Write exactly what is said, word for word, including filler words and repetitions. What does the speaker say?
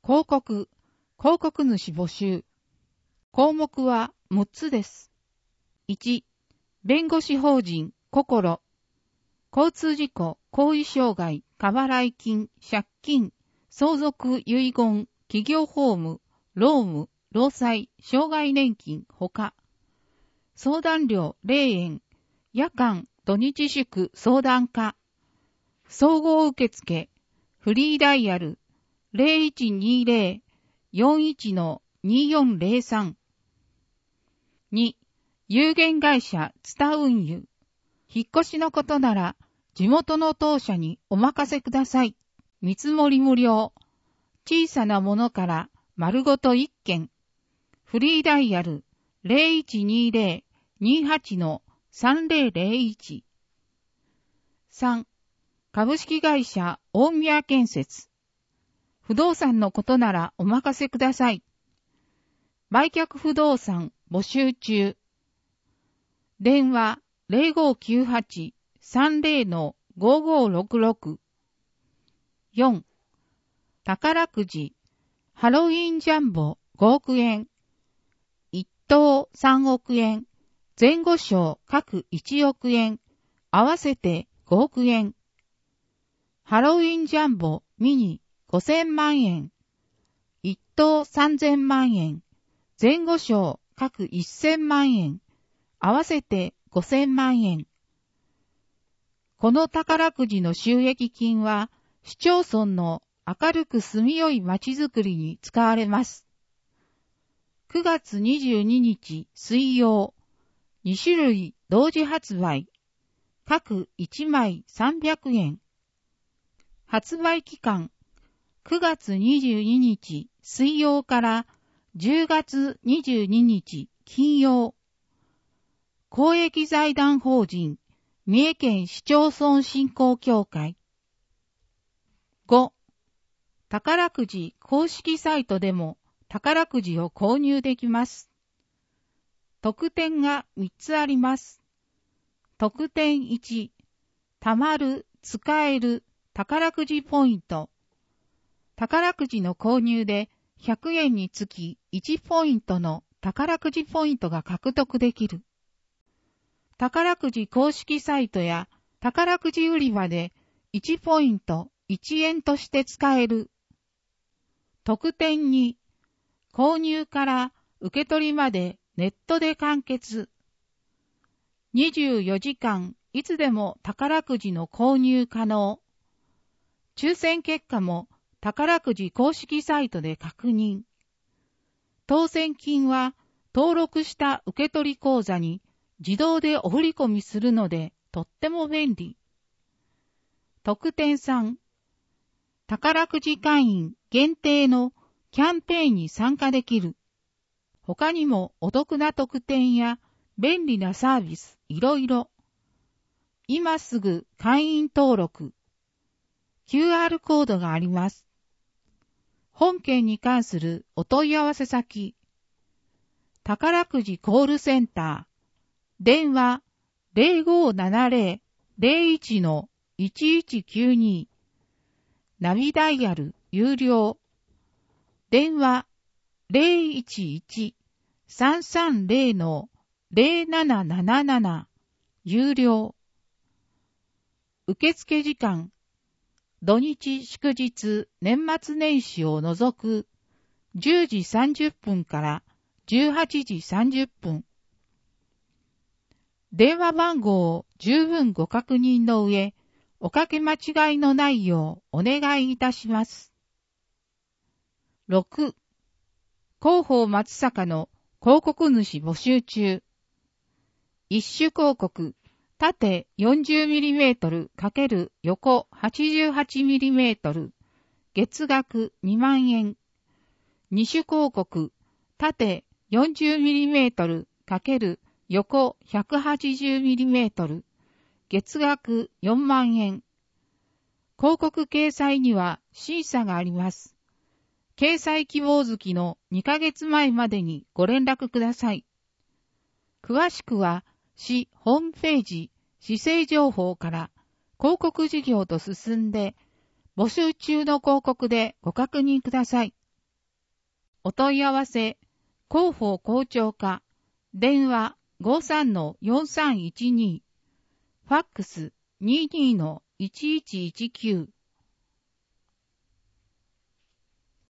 広告、広告主募集。項目はむっつです。いち、弁護士法人、心。交通事故、行為障害、過払い金、借金、相続遺言、企業法務、労務、労災、障害年金、ほか。相談料ゼロえん、夜間、土日祝相談課。総合受付、フリーダイヤル、ゼロいちにゼロ よんいち のによんゼロさん。に、有限会社ツタ運輸。引っ越しのことなら、地元の当社にお任せください。見積もり無料。小さなものから丸ごといっけん。フリーダイヤル ゼロいちにゼロ にはち のさんゼロゼロいち。さん、株式会社大宮建設。不動産のことならお任せください。売却不動産募集中。電話 ゼロごきゅうはち さんゼロ のごごろくろく。よん、宝くじハロウィンジャンボごおくえん。一等さんおくえん。前後賞各いちおくえん。合わせてごおくえん。ハロウィンジャンボミニごせんまんえん。一等さんぜんまんえん。前後賞各せんまんえん。合わせてごせんまんえん。この宝くじの収益金は、市町村の明るく住みよい街づくりに使われます。くがつにじゅうににち水曜、にしゅるい同時発売。各いちまいさんびゃくえん。発売期間、くがつにじゅうににち水曜からじゅうがつにじゅうににち金曜。公益財団法人三重県市町村振興協会。ご、宝くじ公式サイトでも宝くじを購入できます。特典がみっつあります。特典いち、貯まる、使える宝くじポイント。宝くじの購入でひゃくえんにつきいちポイントの宝くじポイントが獲得できる。宝くじ公式サイトや宝くじ売り場でいちポイントいちえんとして使える。特典に、購入から受け取りまでネットで完結。にじゅうよじかんいつでも宝くじの購入可能。抽選結果も宝くじ公式サイトで確認。当選金は登録した受取口座に自動でお振り込みするのでとっても便利。特典さん、宝くじ会員限定のキャンペーンに参加できる。他にもお得な特典や便利なサービスいろいろ。今すぐ会員登録。キューアール コードがあります。本件に関するお問い合わせ先。宝くじコールセンター。電話 ゼロごななゼロ ゼロいち のいちいちきゅうに。ナビダイヤル有料。電話 ゼロいちいち さんさんゼロ のゼロなななななな。有料。受付時間。土日祝日年末年始を除くじゅうじさんじゅっぷんからじゅうはちじさんじゅっぷん。電話番号を十分ご確認の上、おかけ間違いのないようお願いいたします。ろく、広報松坂の広告主募集中。一種広告、縦 よんじゅうミリメートル× 横 はちじゅうはちミリメートル、月額にまんえん。二種広告、縦 よんじゅうミリメートル× 横 ひゃくはちじゅうミリメートル、月額よんまんえん。広告掲載には審査があります。掲載希望月のにかげつまえまでにご連絡ください。詳しくは市ホームページ、市政情報から広告事業と進んで、募集中の広告でご確認ください。 お問い合わせ、広報校長課、電話 ごさんのよんさんいちに、ファックス にじゅうにのいちいちいちきゅう